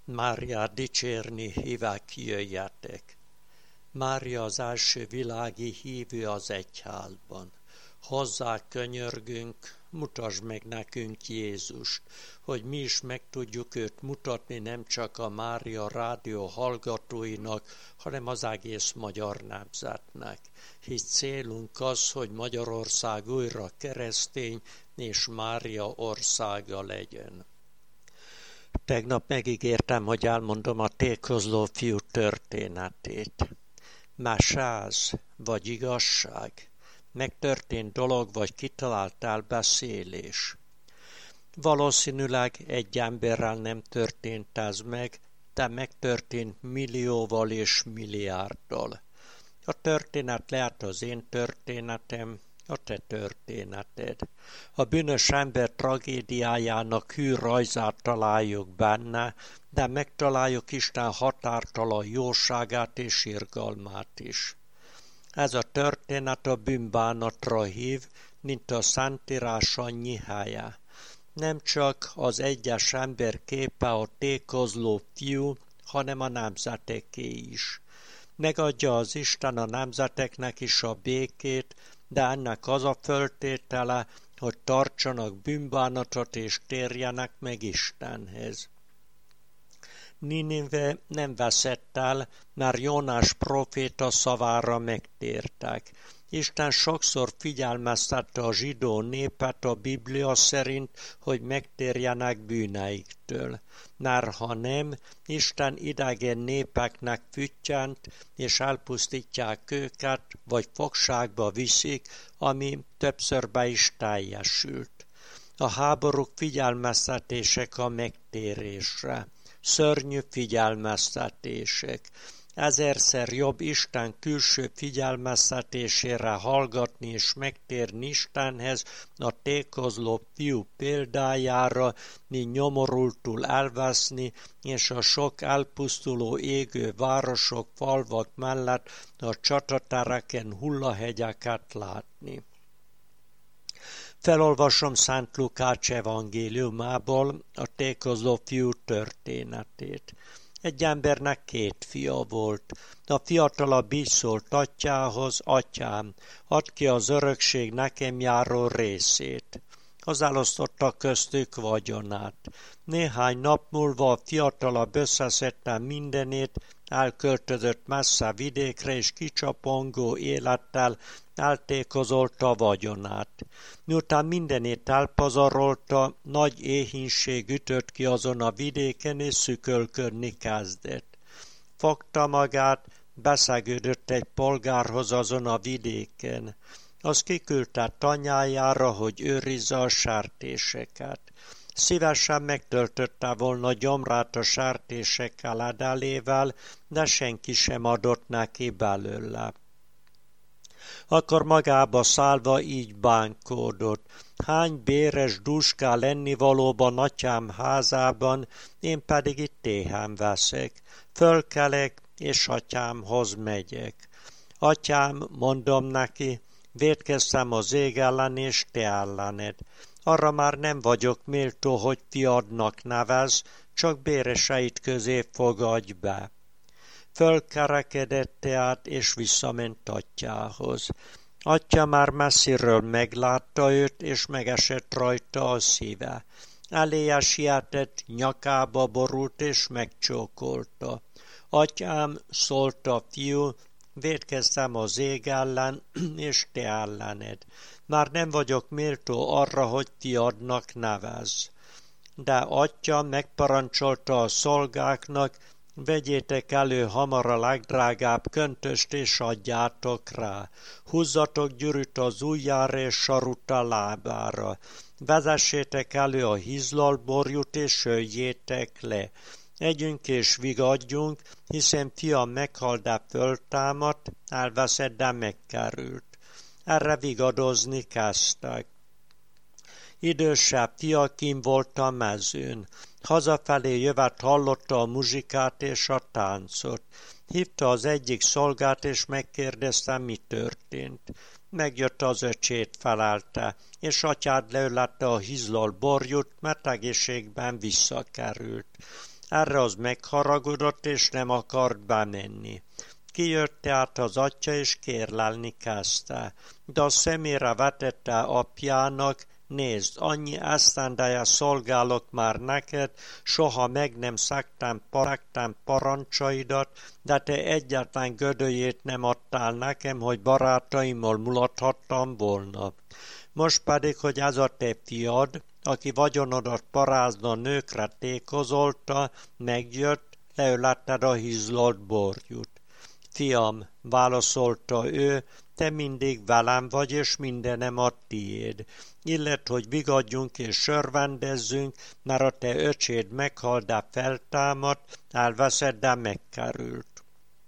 Máriát dicsérni hívák, jöjjetek! Mária az első világi hívő az egyházban. Hozzá könyörgünk, mutasd meg nekünk Jézust, hogy mi is meg tudjuk őt mutatni nem csak a Mária rádió hallgatóinak, hanem az egész magyar nemzetnek. Hisz célunk az, hogy Magyarország újra keresztény és Mária országa legyen. Tegnap megígértem, hogy elmondom a tékozló fiú történetét. Mesáz vagy igazság, megtörtént dolog vagy kitalált elbeszélés. Valószínűleg egy emberrel nem történt ez meg, de megtörtént millióval és milliárddal. A történet lehet az én történetem, a te történeted. A bűnös ember tragédiájának hű rajzát találjuk benne, de megtaláljuk Isten határtalan jóságát és irgalmát is. Ez a történet a bűnbánatra hív, mint a Szentírás annyi helye. Nem csak az egyes ember képe a tékozló fiú, hanem a nemzeteké is. Megadja az Isten a nemzeteknek is a békét, de ennek az a föltétele, hogy tartsanak bűnbánatot és térjenek meg Istenhez. Ninive nem veszett el, mert Jónás próféta szavára megtértek. Isten sokszor figyelmeztette a zsidó népet a Biblia szerint, hogy megtérjenek bűneiktől. Mert ha nem, Isten idegen népeknek füttyent, és elpusztítják őket, vagy fogságba viszik, ami többször be is teljesült. A háborúk figyelmeztetések a megtérésre. Szörnyű figyelmeztetések. Ezerszer jobb Isten külső figyelmeztetésére hallgatni és megtérni Istenhez a tékozló fiú példájára, mint nyomorultul elveszni, és a sok elpusztuló égő városok, falvak mellett a csatatereken hullahegyeket látni. Felolvasom Szent Lukács evangéliumából a tékozló fiú történetét. Egy embernek 2 fia volt. A fiatalabb így szólt atyához: Atyám, add ki az örökség nekem járó részét. Az elosztotta köztük vagyonát. Néhány nap múlva a fiatalabb összeszedte mindenét, elköltözött messze vidékre, és kicsapongó élettel eltékozolta vagyonát. Miután mindenét elpazarolta, nagy éhínség ütött ki azon a vidéken, és szükölködni kezdett. Fogta magát, beszegődött egy polgárhoz azon a vidéken. Az kiküldte tanyájára, hogy őrizze a sertéseket. Szívesen megtöltötte volna gyomrát a sertésekkel edelével, de senki sem adott neki belőle. Akkor magába szállva így bánkódott: hány béres dús kell ennivalóban atyám házában, én pedig itt éhen veszek. Fölkelek, és atyámhoz megyek. Atyám, mondom neki, vétkeztem az ég ellen és te ellened. Arra már nem vagyok méltó, hogy fiadnak nevez, csak béreseit közé fogadj be. Fölkerekedett tehát, és visszament atyához. Atya már messziről meglátta őt, és megesett rajta a szíve. Eléje sietett, nyakába borult, és megcsókolta. Atyám, szólt a fiú, vétkeztem az ég ellen, és te ellened. Már nem vagyok méltó arra, hogy fiadnak nevez. De atya megparancsolta a szolgáknak: vegyétek elő hamar a legdrágább köntöst, és adjátok rá. Húzzatok gyűrűt az ujjára, és sarut a lábára. Vezessétek elő a hizlalborjút, és öljétek le. Együnk és vigadjunk, hiszen fiam meghalt, de föltámadt, elveszett, de megkerült. Erre vigadozni kezdtek. Idősebb fia kint volt a mezőn. Hazafelé jövet hallotta a muzsikát és a táncot. Hívta az egyik szolgát, és megkérdezte, mi történt. Megjött az öcsét, felelte, és atyád leölette a hizlalt borjút, mert egészségben visszakerült. Erre az megharagudott, és nem akart bemenni. Kijött tehát az atya, és kérlelni kezdte. De a szemére vetette apjának: nézd, annyi esztendeje szolgálok már neked, soha meg nem szegtem parancsaidat, de te egyetlen gödölyét nem adtál nekem, hogy barátaimmal mulathattam volna. Most pedig, hogy ez a te fiad, aki vagyonodat parázna nőkre tékozolta, megjött, leöletted a hizlalt borjút. Fiam, válaszolta ő, te mindig velem vagy, és mindenem a tiéd. Illet, hogy vigadjunk és örvendezzünk, mert a te öcséd meghalt, de feltámadt, elveszed, de megkerült.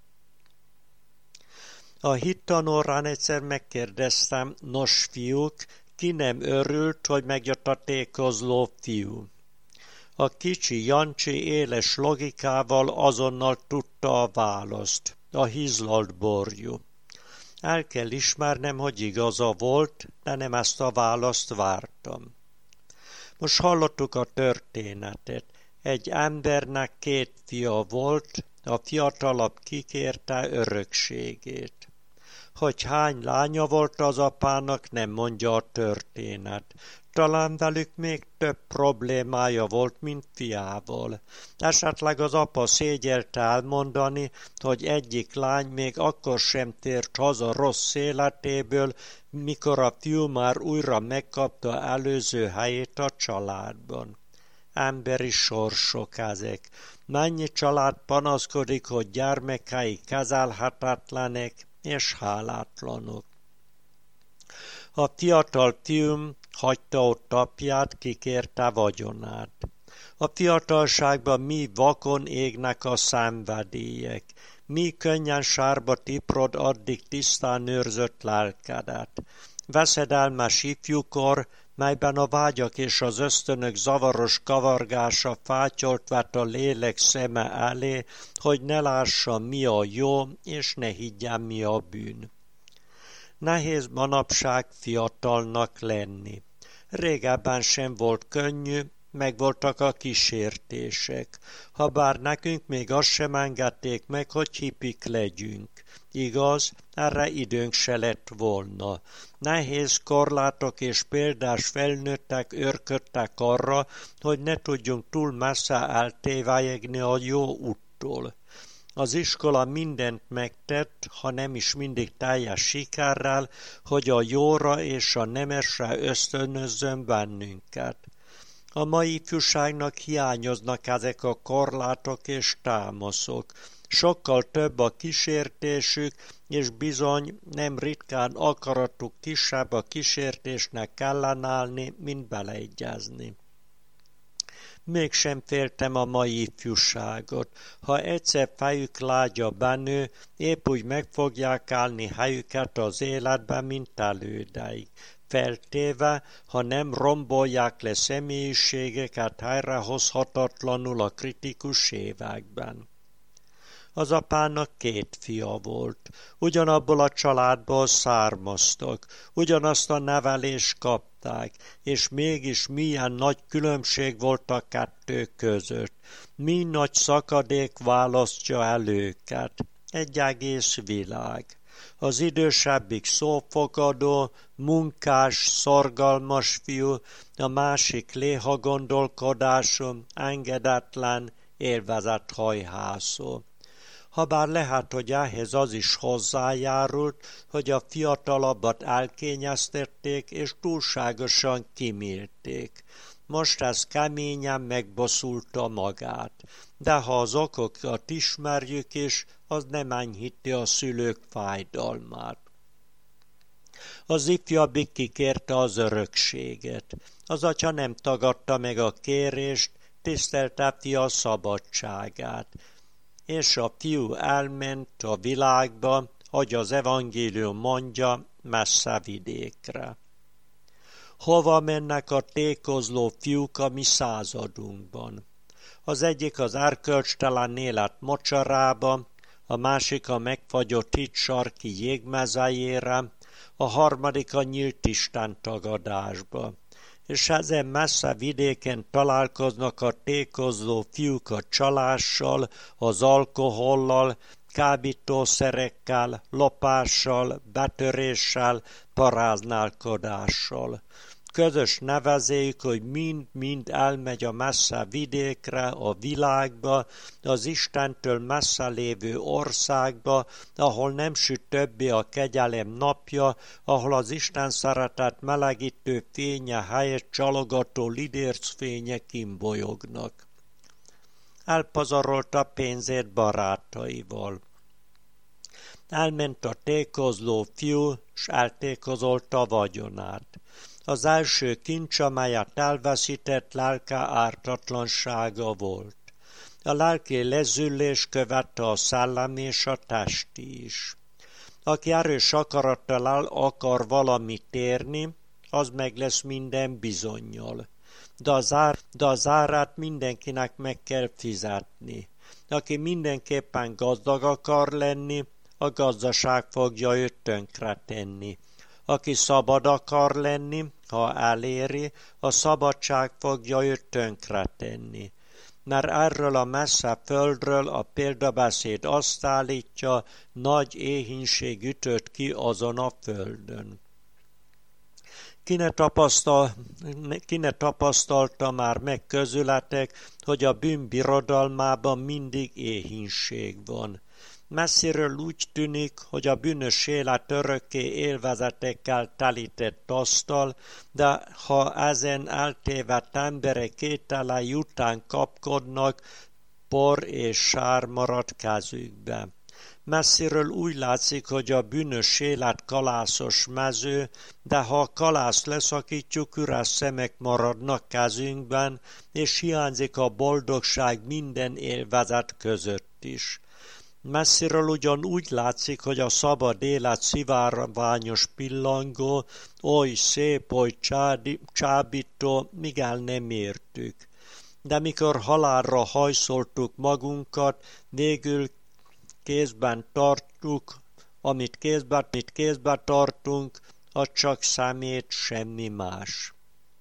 A hittanórán egyszer megkérdeztem: nos, fiúk, ki nem örült, hogy megjött a tékozló fiú? A kicsi Jancsi éles logikával azonnal tudta a választ: a hizlalt borjú. El kell ismernem, hogy igaza volt, de nem ezt a választ vártam. Most hallottuk a történetet. Egy embernek 2 fia volt, a fiatalabb kikérte örökségét. Hogy hány lánya volt az apának, nem mondja a történet. Talán velük még több problémája volt, mint fiával. Esetleg az apa szégyelte elmondani, hogy egyik lány még akkor sem tért haza rossz életéből, mikor a fiú már újra megkapta előző helyét a családban. Emberi sorsok ezek. Mennyi család panaszkodik, hogy gyermekei kezelhetetlenek és hálátlanok. A fiatal fiúm hagyta ott apját, kikérte vagyonát. A fiatalságban mi vakon égnek a szenvedélyek, mi könnyen sárba tiprod addig tisztán őrzött lelkedet. Veszedelmes ifjúkor, melyben a vágyak és az ösztönök zavaros kavargása fátyolt vett a lélek szeme elé, hogy ne lássa, mi a jó, és ne higgyen, mi a bűn. Nehéz manapság fiatalnak lenni. Régebben sem volt könnyű, megvoltak a kísértések, habár nekünk még azt sem engedték meg, hogy hippik legyünk. Igaz, erre időnk se lett volna. Nehéz korlátok és példás felnőttek őrködtek arra, hogy ne tudjunk túl messze eltévelyegni a jó úttól. Az iskola mindent megtett, ha nem is mindig teljes sikerrel, hogy a jóra és a nemesre ösztönözzön bennünket. A mai ifjúságnak hiányoznak ezek a korlátok és támaszok. Sokkal több a kísértésük, és bizony nem ritkán akaratuk kisebb a kísértésnek ellenállni, mint beleegyezni. Mégsem féltem a mai ifjúságot. Ha egyszer fejük lágya benő, épp úgy meg fogják állni helyüket az életben, mint elődeik. Feltéve, ha nem rombolják le személyiségeket helyrehozhatatlanul a kritikus években. Az apának 2 fia volt, ugyanabból a családból származtak, ugyanazt a nevelést kapták, és mégis milyen nagy különbség volt a 2 között, mi nagy szakadék választja el őket, egy egész világ. Az idősebbik szófogadó, munkás, szorgalmas fiú, a másik léha gondolkodású, engedetlen, élvezett hajhászó. Habár lehet, hogy ehhez az is hozzájárult, hogy a fiatalabbat elkényeztették és túlságosan kimélték. Most ez keményen megbosszulta magát, de ha az okokat ismerjük is, az nem enyhíti a szülők fájdalmát. Az ifjabbik kikérte az örökséget. Az atya nem tagadta meg a kérést, tisztelte fia szabadságát. És a fiú elment a világba, ahogy az evangélium mondja, messze vidékre. Hova mennek a tékozló fiúk a mi századunkban? Az egyik az erkölcstelen élet mocsarába, a másik a megfagyott híd sarki jégmezejére, a harmadik a nyílt Isten tagadásba. és ezen messze vidéken találkoznak a tékozló fiúk a csalással, az alkohollal, kábítószerekkel, lopással, betöréssel, paráználkodással. Közös nevezék, hogy mind-mind elmegy a messze vidékre, a világba, az Istentől messze lévő országba, ahol nem süt többé a kegyelem napja, ahol az Isten szeretet melegítő fénye helyett csalogató lidércfények kimbolyognak. Elpazarolta pénzét barátaival. Elment a tékozló fiú, s eltékozolta vagyonát. Az első kincs, amelyet elveszített, lelke ártatlansága volt. A lelki lezüllés követte a szellem és a testi is. Aki erős akarattal akar valamit érni, az meg lesz minden bizonnyal. De az árát mindenkinek meg kell fizetni. Aki mindenképpen gazdag akar lenni, a gazdaság fogja őt tönkretenni. Aki szabad akar lenni, ha eléri, a szabadság fogja őt tönkretenni. Mert erről a messze földről a példabeszéd azt állítja, nagy éhínség ütött ki azon a földön. Ki ne tapasztalta már meg közületek, hogy a bűn birodalmában mindig éhínség van. Messziről úgy tűnik, hogy a bűnös élet örökké élvezetekkel telített asztal, de ha ezen eltévedt emberek ételei után kapkodnak, por és sár marad kezükbe. Messziről úgy látszik, hogy a bűnös élet kalászos mező, de ha a kalászt leszakítjuk, üres szemek maradnak kezünkben, és hiányzik a boldogság minden élvezet között is. Messziről ugyan úgy látszik, hogy a szabad élet szivárványos pillangó, oly szép, oly csábító, míg el nem értük. De mikor halálra hajszoltuk magunkat, végül kézben tartjuk, amit kézbe tartunk, az csak szemét, semmi más.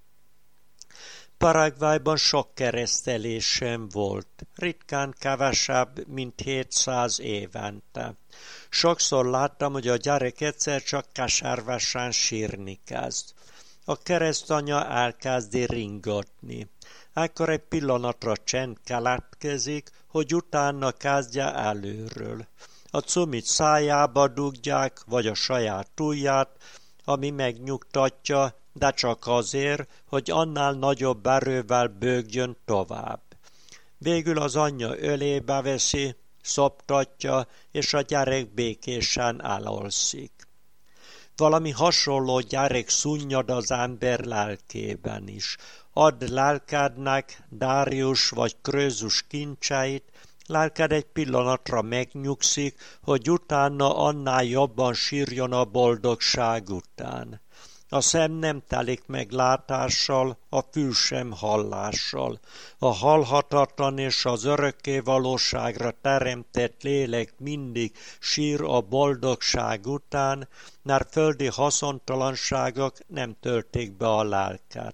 Paraguayban sok keresztelés sem volt, ritkán kevesebb, mint 700 évente. Sokszor láttam, hogy a gyerek egyszer csak keservesen sírni kezd. A keresztanya elkezdi ringatni. Ekkor egy pillanatra csend keletkezik, hogy utána kezdje előről. A cumit szájába dugják, vagy a saját ujját, ami megnyugtatja, de csak azért, hogy annál nagyobb erővel bőgjön tovább. Végül az anyja ölébe veszi, szoptatja, és a gyerek békésen elalszik. Valami hasonló gyerek szunnyad az ember lelkében is. Add lelkednek Dárius vagy Krözus kincseit, lelked egy pillanatra megnyugszik, hogy utána annál jobban sírjon a boldogság után. A szem nem telik meg látással, a fül sem hallással. A halhatatlan és az örökké valóságra teremtett lélek mindig sír a boldogság után, mert földi haszontalanságok nem töltik be a lelket.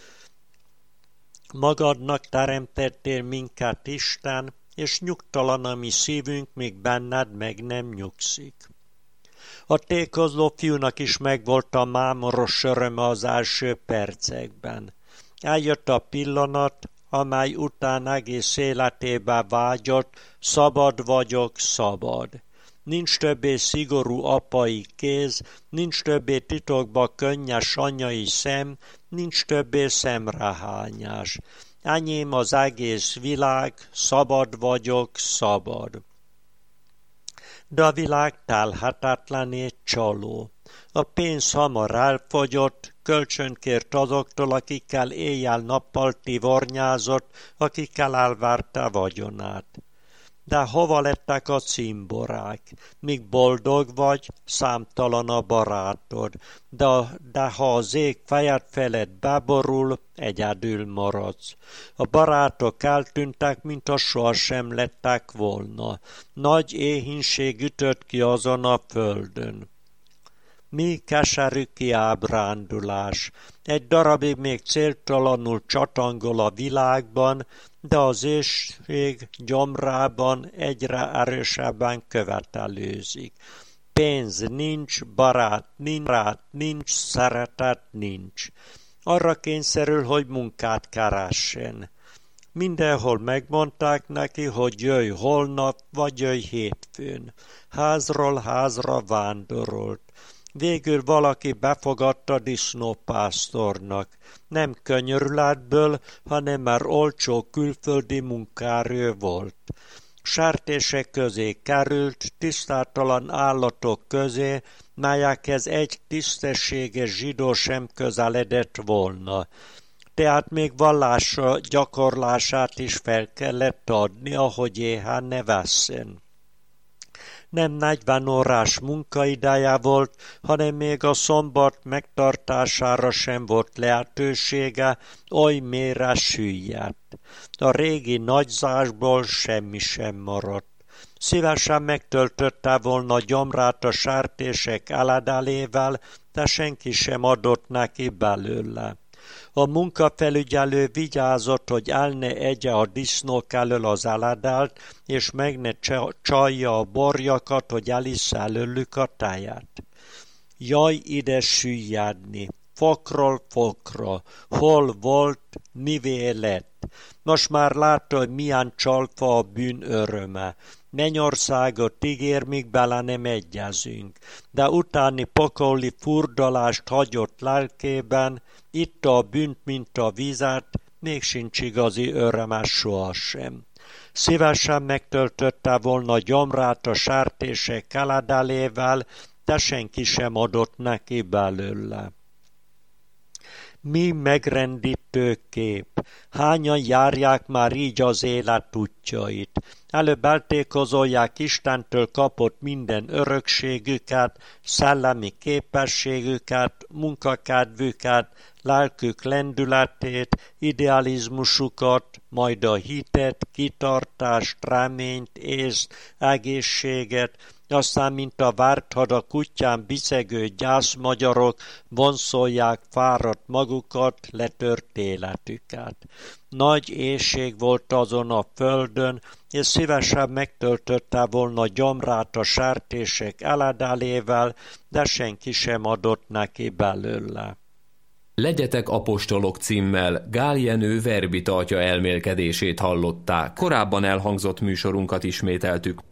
Magadnak teremtettél minket, Isten, és nyugtalan a mi szívünk, míg benned meg nem nyugszik. A tékozló fiúnak is megvolt a mámoros öröme az első percekben. Eljött a pillanat, amely után egész életébe vágyott, szabad vagyok, szabad. Nincs többé szigorú apai kéz, nincs többé titokba könnyes anyai szem, nincs többé szemrehányás. Enyém az egész világ, szabad vagyok, szabad. De a világ telhetetlené csaló. A pénz hamar elfogyott, kölcsönkért azoktól, akikkel éjjel-nappal tivornyázott, akikkel elvárta vagyonát. De hova lettek a cimborák? Míg boldog vagy, számtalan a barátod, de ha az ég fejed felett beborul, egyedül maradsz. A barátok eltűntek, mintha sohasem lettek volna. Nagy éhínség ütött ki azon a földön. Mi keserű kiábrándulás! Egy darabig még céltalanul csatangol a világban, de az éhség gyomrában egyre erősebben követelőzik. Pénz nincs, barát nincs, szeretet nincs. Arra kényszerül, hogy munkát keressen. Mindenhol megmondták neki, hogy jöjj holnap, vagy jöjj hétfőn. Házról házra vándorolt. Végül valaki befogadta disznópásztornak. Nem könyörületből, hanem már olcsó külföldi munkaerő volt. Sertések közé került, tisztátalan állatok közé, melyekhez egy tisztességes zsidó sem közeledett volna. Tehát még vallása gyakorlását is fel kellett adni, ahogy éhen ne vesszen. Nem 40 órás munkaideje volt, hanem még a szombat megtartására sem volt lehetősége, oly mélyre süllyedt. A régi nagyzásból semmi sem maradt. Szívesen megtöltötte volna gyomrát a sertések eledelével, de senki sem adott neki belőle. A munkafelügyelő vigyázott, hogy el ne egye a disznók elől az eledelt, és meg ne csalja a borjakat, hogy elissza előlük a tejet. Jaj, ide süllyedni! Fokról fokra! Hol volt, mivé lett? Most már látta, hogy milyen csalfa a bűn öröme. Mennyországot ígér, míg bele nem egyezünk, de utáni pokoli furdalást hagyott lelkében, itta a bűnt, mint a vizet, még sincs igazi öröme sohasem. Szívesen megtöltötte volna gyomrát a sertések eledelével, de senki sem adott neki belőle. Mi megrendítő kép! Hányan járják már így az élet útjait? Előbb eltékozolják Istentől kapott minden örökségüket, szellemi képességüket, munkakedvüket, lelkük lendületét, idealizmusukat, majd a hitet, kitartást, reményt, észt, egészséget, aztán, mint a várthad a kutyán bicegő gyászmagyarok, vonszolják fáradt magukat, letört életüket. Nagy éhség volt azon a földön, és szívesen megtöltötte volna gyomrát a sertések eledelével, de senki sem adott neki belőle. Legyetek apostolok címmel Gál Jenő verbita atya elmélkedését hallották. Korábban elhangzott műsorunkat ismételtük.